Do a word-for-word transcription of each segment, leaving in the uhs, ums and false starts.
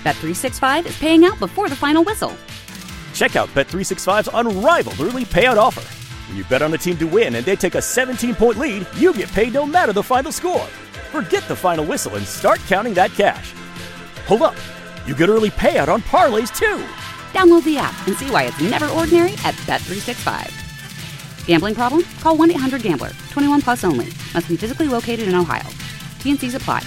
Bet three sixty-five is paying out before the final whistle. Check out Bet three sixty-five's unrivaled early payout offer. When you bet on a team to win and they take a seventeen-point lead, you get paid no matter the final score. Forget the final whistle and start counting that cash. Hold up. You get early payout on parlays, too. Download the app and see why it's never ordinary at Bet three sixty-five. Gambling problem? Call one eight hundred gambler. twenty-one plus only. Must be physically located in Ohio. T and Cs apply.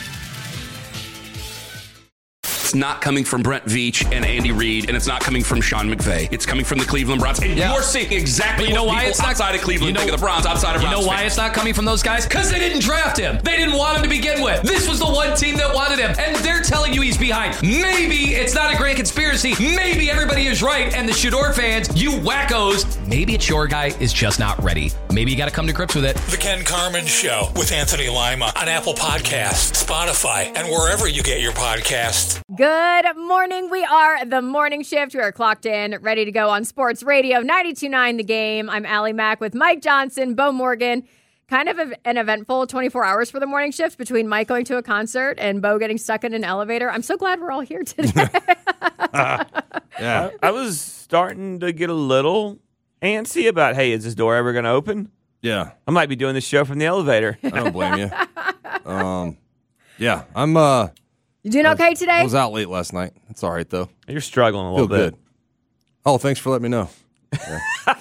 It's not coming from Brent Veach and Andy Reid, and it's not coming from Sean McVay. It's coming from the Cleveland Browns. And yeah. you're seeing exactly you know what why people it's not, outside of Cleveland you know, think of the Browns, outside of You Browns know why fans. it's not coming from those guys? Because they didn't draft him. They didn't want him to begin with. This was the one team that wanted him, and they're telling you he's behind. Maybe it's not a grand conspiracy. Maybe everybody is right, and the Shador fans, you wackos, maybe it's your guy is just not ready. Maybe you got to come to grips with it. The Ken Carman Show with Anthony Lima on Apple Podcasts, Spotify, and wherever you get your podcasts. Good morning. We are the Morning Shift. We are clocked in, ready to go on Sports Radio ninety-two point nine The Game. I'm Allie Mack with Mike Johnson, Bo Morgan. Kind of an eventful twenty-four hours for the Morning Shift between Mike going to a concert and Bo getting stuck in an elevator. I'm so glad we're all here today. uh, yeah, I, I was starting to get a little antsy about, hey, is this door ever going to open? Yeah. I might be doing this show from the elevator. I don't blame you. um, yeah, I'm... uh. You doing okay today? I was out late last night. It's all right, though. You're struggling a little Feel bit. Good. Oh, thanks for letting me know. Yeah.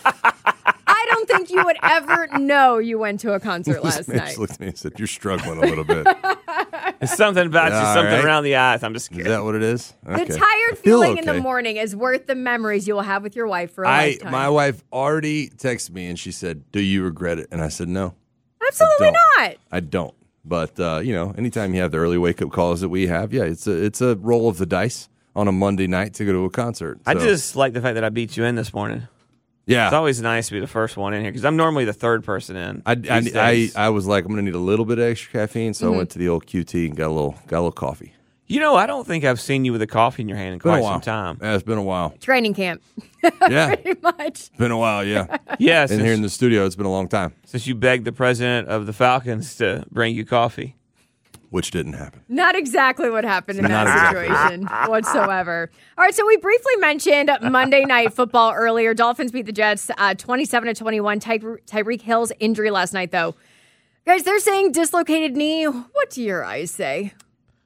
I don't think you would ever know you went to a concert last man night. Just looked at me and said, you're struggling a little bit. It's something about Yeah, you, all something right. around the eyes. I'm just kidding. Is that what it is? Okay. The I tired feel feeling in okay. the morning is worth the memories you will have with your wife for a I, lifetime. My wife already texted me, and she said, do you regret it? And I said, no. Absolutely I don't. not. I don't. But, uh, you know, anytime you have the early wake-up calls that we have, yeah, it's a it's a roll of the dice on a Monday night to go to a concert. I So, just like the fact that I beat you in this morning. yeah. It's always nice to be the first one in here because I'm normally the third person in. I, I, these I, days. I was like, I'm going to need a little bit of extra caffeine, so Mm-hmm. I went to the old Q T and got a little got a little coffee. You know, I don't think I've seen you with a coffee in your hand in Been a quite while. some time. Yeah, it's been a while. Training camp. Yeah, Pretty much. been a while, yeah. Yeah, In since, here in the studio, it's been a long time, since you begged the president of the Falcons to bring you coffee. which didn't happen. Not exactly what happened in Not that exactly. situation whatsoever. All right, so we briefly mentioned Monday Night Football earlier. Dolphins beat the Jets uh, twenty-seven to twenty-one. Ty- Tyreek Hill's injury last night, though. Guys, they're saying dislocated knee. What do your eyes say?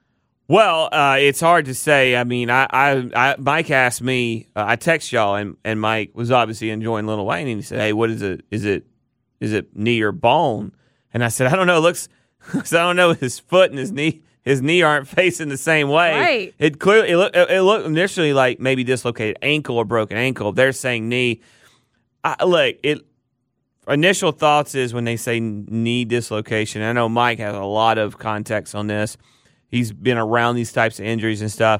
Well, uh, it's hard to say. I mean, I, I, I Mike asked me. Uh, I text y'all, and, and Mike was obviously enjoying Lil Wayne, and he said, "Hey, what is it? Is it is it knee or bone?" And I said, "I don't know. It looks, I don't know. His foot and his knee, his knee aren't facing the same way. Right. It clearly it, look, it looked initially like maybe dislocated ankle or broken ankle. They're saying knee. I, look, it. Initial thoughts is when they say knee dislocation. I know Mike has a lot of context on this. He's been around these types of injuries and stuff.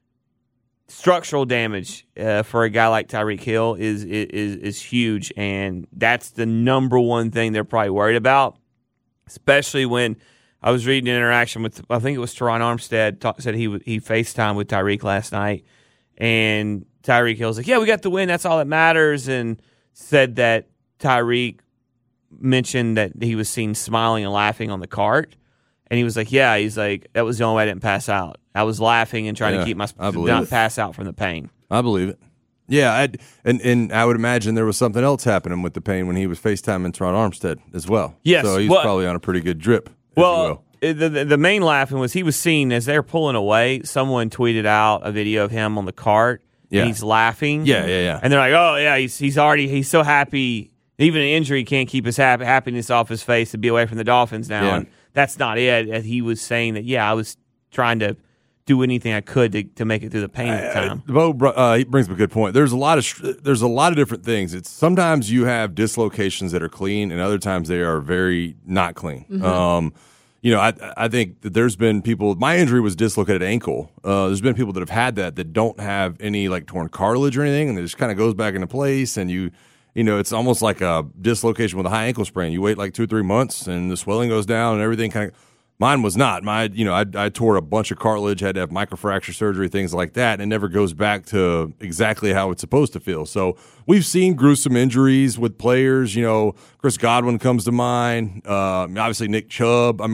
Structural damage uh, for a guy like Tyreek Hill is, is is huge, and that's the number one thing they're probably worried about. Especially when I was reading an interaction with, I think it was Teron Armstead, talk, said he he FaceTimed with Tyreek last night, and Tyreek Hill's like, "Yeah, we got the win. That's all that matters," and said that Tyreek mentioned that he was seen smiling and laughing on the cart. And he was like, yeah, he's like, that was the only way I didn't pass out. I was laughing and trying Yeah, to keep my I believe not it. pass out from the pain. I believe it. Yeah, I'd, and and I would imagine there was something else happening with the pain when he was FaceTiming Teron Armstead as well. Yes, so he's well- probably on a pretty good drip. If you Well, will. the, the the main laughing was he was seen as they're pulling away. Someone tweeted out a video of him on the cart, Yeah. and he's laughing. Yeah, yeah, yeah. And they're like, oh yeah, he's he's already he's so happy. Even an injury can't keep his hap- happiness off his face to be away from the Dolphins now. Yeah. And that's not it. And he was saying that, yeah, I was trying to do anything I could to, to make it through the pain at the time. Bo br- uh, he brings up a good point. There's a lot of sh- there's a lot of different things. It's sometimes you have dislocations that are clean, and other times they are very not clean. Mm-hmm. Um, you know, I I think that there's been people. My injury was dislocated ankle. Uh, there's been people that have had that that don't have any like torn cartilage or anything, and it just kind of goes back into place, and you. You know, it's almost like a dislocation with a high ankle sprain. You wait like two or three months, and the swelling goes down, and everything kind of. Mine was not. My, you know, I, I tore a bunch of cartilage, had to have microfracture surgery, things like that, and it never goes back to exactly how it's supposed to feel. So we've seen gruesome injuries with players. You know, Chris Godwin comes to mind. Uh, obviously, Nick Chubb. I mean,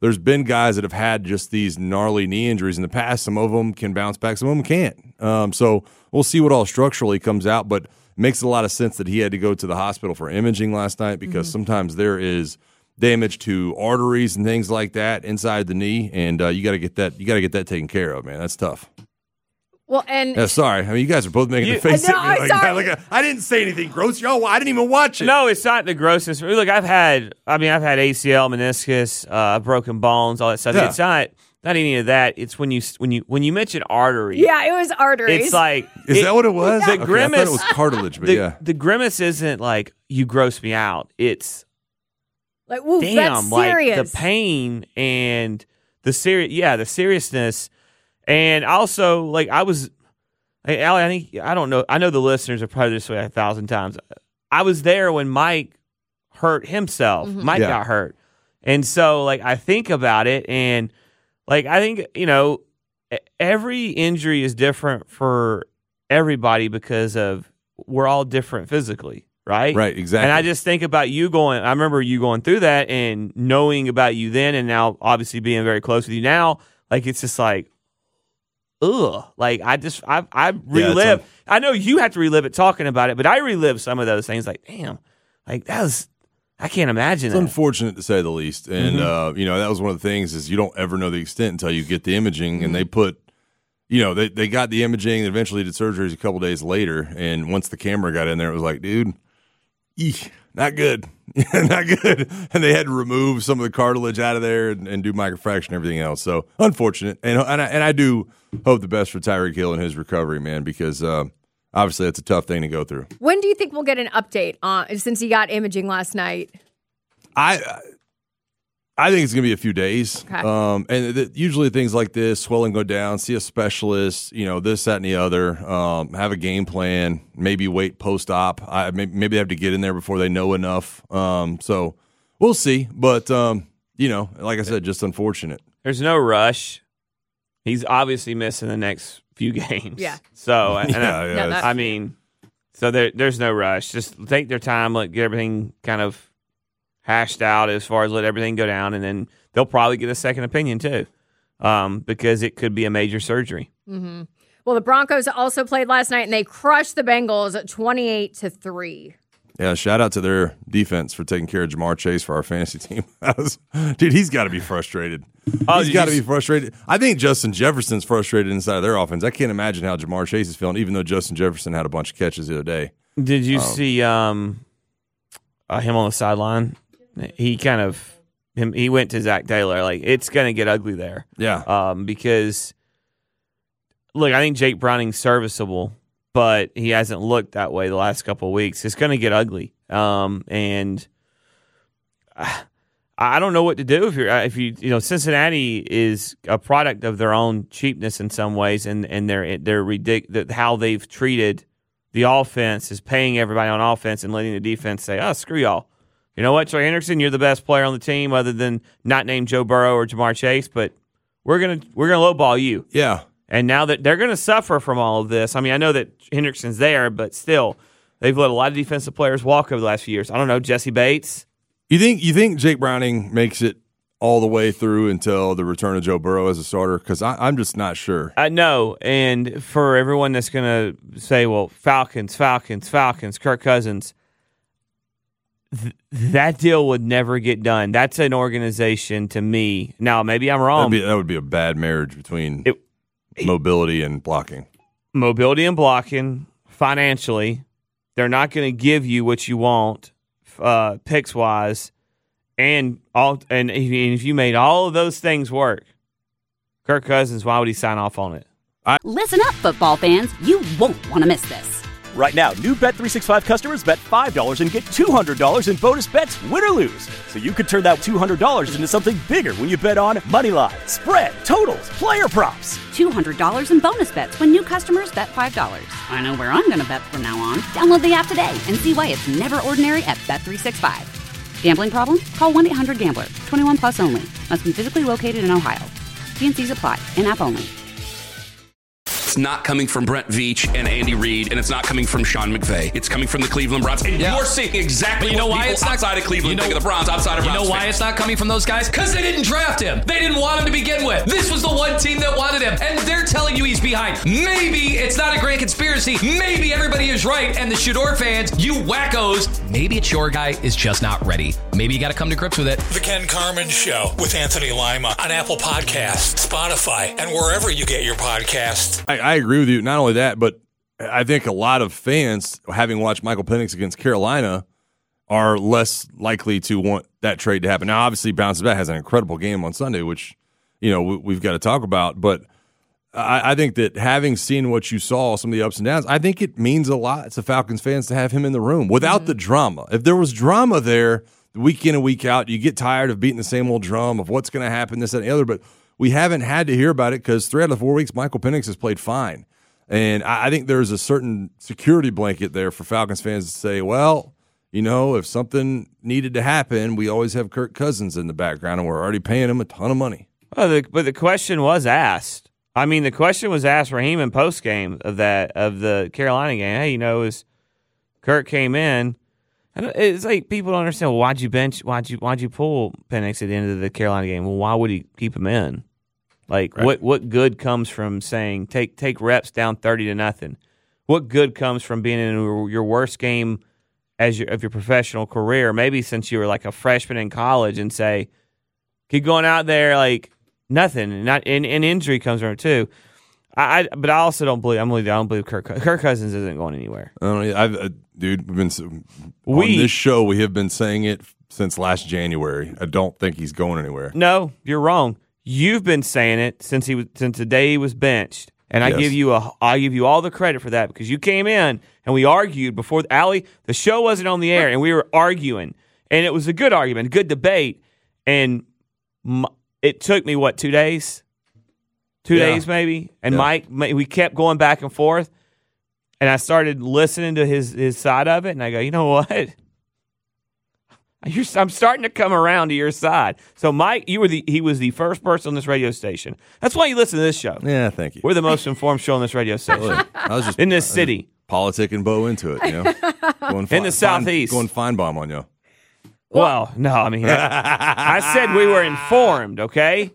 there's been guys that have had just these gnarly knee injuries in the past. Some of them can bounce back, some of them can't. Um, so we'll see what all structurally comes out, but it makes a lot of sense that he had to go to the hospital for imaging last night because mm-hmm. sometimes there is damage to arteries and things like that inside the knee, and uh, you got to get that you got to get that taken care of, man. That's tough. Well, and yeah, sorry. I mean, you guys are both making you, the face. I know, at me I'm like, sorry. like a, I didn't say anything gross. Yo, I didn't even watch it. No, it's not the grossness. Look, I've had. I mean, I've had A C L, meniscus, uh, broken bones, all that stuff. Yeah. It's not not any of that. It's when you when you when you mention artery. Yeah, it was arteries. It's like is it, that what it was? The okay, grimace. I thought it was cartilage, but the, yeah, the grimace isn't like you gross me out. It's like, ooh, damn, that's like serious. the pain and the serious. Yeah, the seriousness, and also like I was. Hey, Allie, I think I don't know. I know the listeners are probably this way a thousand times. I was there when Mike hurt himself. Mm-hmm. Mike Yeah. got hurt, and so like I think about it, and like I think you know every injury is different for everybody because of we're all different physically, right? right, exactly. And I just think about you going. I remember you going through that and knowing about you then, and now obviously being very close with you now. Like it's just like. Ugh, like I just I I relive. Yeah, I know you have to relive it talking about it, but I relive some of those things. Like, damn, like that was I can't imagine. It's that. unfortunate to say the least, and Mm-hmm. uh, you know that was one of the things is you don't ever know the extent until you get the imaging, Mm-hmm. and they put, you know, they they got the imaging, and eventually did surgeries a couple days later, and once the camera got in there, it was like, dude, eek, not good, not good, and they had to remove some of the cartilage out of there and, and do microfraction and everything else. So unfortunate, and and I, and I do hope the best for Tyreek Hill and his recovery, man, because uh, obviously that's a tough thing to go through. When do you think we'll get an update on since he got imaging last night? I I think it's going to be a few days. Okay. Um, and th- usually things like this, swelling go down, see a specialist, you know, this, that, and the other, um, have a game plan, maybe wait post-op. I, maybe, maybe they have to get in there before they know enough. Um, so we'll see. But, um, you know, like I said, just unfortunate. There's no rush. He's obviously missing the next few games. Yeah. So and Yeah, I, yeah, No, that- I mean, so there, there's no rush. Just take their time, let get everything kind of hashed out as far as let everything go down, and then they'll probably get a second opinion too, um, because it could be a major surgery. Mm-hmm. Well, the Broncos also played last night, and they crushed the Bengals at twenty-eight to three. Yeah, shout out to their defense for taking care of Jamar Chase for our fantasy team. That was, dude, he's got to be frustrated. Oh, he's did got to you be frustrated. I think Justin Jefferson's frustrated inside of their offense. I can't imagine how Jamar Chase is feeling, even though Justin Jefferson had a bunch of catches the other day. Did you Um, see um, uh, him on the sideline? He kind of him. He went to Zach Taylor. Like it's going to get ugly there. Yeah. Um, because look, I think Jake Browning's serviceable, but he hasn't looked that way the last couple of weeks. It's going to get ugly. Um, and I, I don't know what to do if you're if you you know Cincinnati is a product of their own cheapness in some ways, and and they're they're ridic- how they've treated the offense is paying everybody on offense and letting the defense say, "Oh, screw y'all." You know what, Trey Hendrickson, you're the best player on the team, other than not named Joe Burrow or Jamar Chase, but we're gonna we're gonna lowball you. Yeah. And now that they're gonna suffer from all of this, I mean, I know that Hendrickson's there, but still, they've let a lot of defensive players walk over the last few years. I don't know, Jesse Bates. You think you think Jake Browning makes it all the way through until the return of Joe Burrow as a starter? Because I'm just not sure. I know, and for everyone that's gonna say, "Well, Falcons, Falcons, Falcons," Kirk Cousins. Th- that deal would never get done. That's an organization to me. Now, maybe I'm wrong. That'd be, that would be a bad marriage between It- mobility and blocking. Mobility and blocking financially, they're not going to give you what you want uh, picks wise, and all. And if, you, if you made all of those things work, Kirk Cousins, why would he sign off on it? Listen up, football fans. You won't want to miss this. Right now, new Bet three sixty-five customers bet five dollars and get two hundred dollars in bonus bets, win or lose. So you could turn that two hundred dollars into something bigger when you bet on money line, spread, totals, player props. two hundred dollars in bonus bets when new customers bet five dollars. I know where I'm going to bet from now on. Download the app today and see why it's never ordinary at Bet three sixty-five. Gambling problem? Call one eight hundred gambler. twenty-one plus only. Must be physically located in Ohio. T and C's apply. In-app only. it's not coming from Brent Veach and Andy Reid, and it's not coming from Sean McVay. It's coming from the Cleveland Browns. And Yeah. you're seeing exactly But you know what why people it's not outside of Cleveland you know, think of the Browns, outside of You Browns know why fans. it's not coming from those guys? Because they didn't draft him. They didn't want him to begin with. This was the one team that wanted him, and they're telling you he's behind. Maybe it's not a grand conspiracy. Maybe everybody is right, and the Shador fans, you wackos, maybe it's your guy is just not ready. Maybe you got to come to grips with it. The Ken Carmen Show with Anthony Lima on Apple Podcasts, Spotify, and wherever you get your podcasts. I, I agree with you. Not only that, but I think a lot of fans, having watched Michael Penix against Carolina, are less likely to want that trade to happen. Now, obviously, Bounces Back has an incredible game on Sunday, which you know we, we've got to talk about. But I, I think that having seen what you saw, some of the ups and downs, I think it means a lot to Falcons fans to have him in the room without mm-hmm. the drama. If there was drama there, week in and week out, you get tired of beating the same old drum of what's going to happen, this, that, and the other. But we haven't had to hear about it because three out of four weeks, Michael Penix has played fine. And I, I think there's a certain security blanket there for Falcons fans to say, well, you know, if something needed to happen, we always have Kirk Cousins in the background, and we're already paying him a ton of money. Well, the, but the question was asked. I mean, the question was asked Raheem in postgame of that of the Carolina game. Hey, you know, as Kirk came in, and it's like people don't understand. Well, why'd you bench? Why'd you why'd you pull Penix at the end of the Carolina game? Well, why would he keep him in? Like, right. what what good comes from saying take take reps down thirty to nothing? What good comes from being in your worst game as your, of your professional career? Maybe since you were like a freshman in college, and say, keep going out there like nothing, and not and, and injury comes from it too. I, I but I also don't believe I'm believe I don't believe Kirk Kirk Cousins isn't going anywhere. I don't know, I've, uh, dude, we've been we, on this show. We have been saying it since last January. I don't think he's going anywhere. No, you're wrong. You've been saying it since he was since the day he was benched, and I yes. give you a I give you all the credit for that because you came in and we argued before Allie. The show wasn't on the air, and we were arguing, and it was a good argument, a good debate, and m- it took me what two days, two yeah. days maybe, and yeah. Mike we kept going back and forth, and I started listening to his his side of it, and I go, you know what? You're, I'm starting to come around to your side. So, Mike, you were the he was the first person on this radio station. That's why you listen to this show. Yeah, thank you. We're the most informed show on this radio station. I was just in this city, politicking Bo into it. You know, going in the southeast, going Feinbaum on you. Well, no, I mean, I, I said we were informed, okay?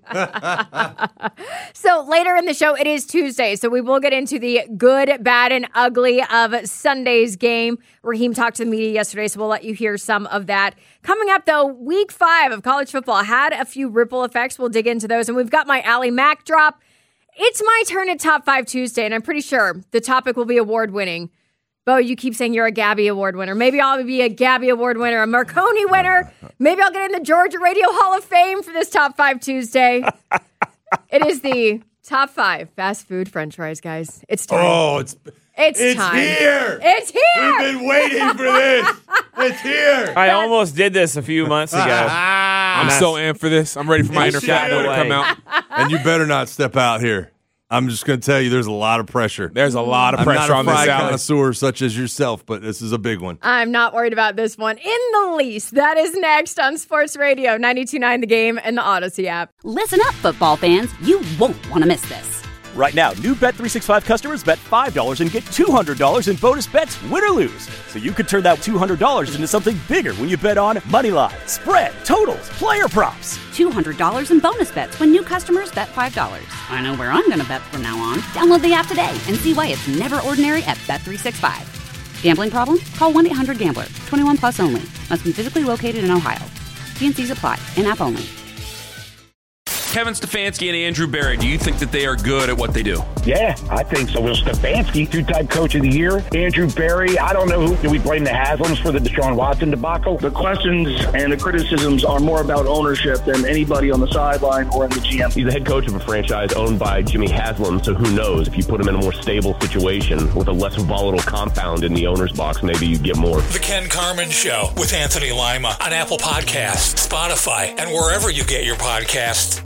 So later in the show, it is Tuesday, so we will get into the good, bad, and ugly of Sunday's game. Raheem talked to the media yesterday, so we'll let you hear some of that. Coming up, though, week five of college football had a few ripple effects. We'll dig into those, and we've got my Allie Mac drop. It's my turn at Top five Tuesday, and I'm pretty sure the topic will be award-winning. Bo, you keep saying you're a Gabby Award winner. Maybe I'll be a Gabby Award winner, a Marconi winner. Maybe I'll get in the Georgia Radio Hall of Fame for this Top five Tuesday. It is the Top five fast food french fries, guys. It's time. Oh, it's it's, it's time. here. It's here. We've been waiting for this. It's here. I almost did this a few months ago. I'm so amped for this. I'm ready for my inner fat boy to come out. And you better not step out here. I'm just going to tell you, there's a lot of pressure. There's a lot of pressure on this, I'm not a fry Alex. connoisseur such as yourself, but this is a big one. I'm not worried about this one in the least. That is next on Sports Radio ninety-two point nine The Game and the Odyssey app. Listen up, football fans. You won't want to miss this. Right now, new Bet three sixty-five customers bet five dollars and get two hundred dollars in bonus bets, win or lose. So you could turn that two hundred dollars into something bigger when you bet on money line, spread, totals, player props. two hundred dollars in bonus bets when new customers bet five dollars. I know where I'm going to bet from now on. Download the app today and see why it's never ordinary at Bet three sixty-five. Gambling problem? Call one eight hundred gambler. twenty-one plus only. Must be physically located in Ohio. T and C's apply. In-app only. Kevin Stefanski and Andrew Berry, do you think that they are good at what they do? Yeah, I think so. Well, Stefanski, two-time coach of the year. Andrew Berry, I don't know who. Do we blame the Haslams for the Deshaun Watson debacle? The questions and the criticisms are more about ownership than anybody on the sideline or in the G M. He's the head coach of a franchise owned by Jimmy Haslam, so who knows? If you put him in a more stable situation with a less volatile compound in the owner's box, maybe you get more. The Ken Carmen Show with Anthony Lima on Apple Podcasts, Spotify, and wherever you get your podcasts.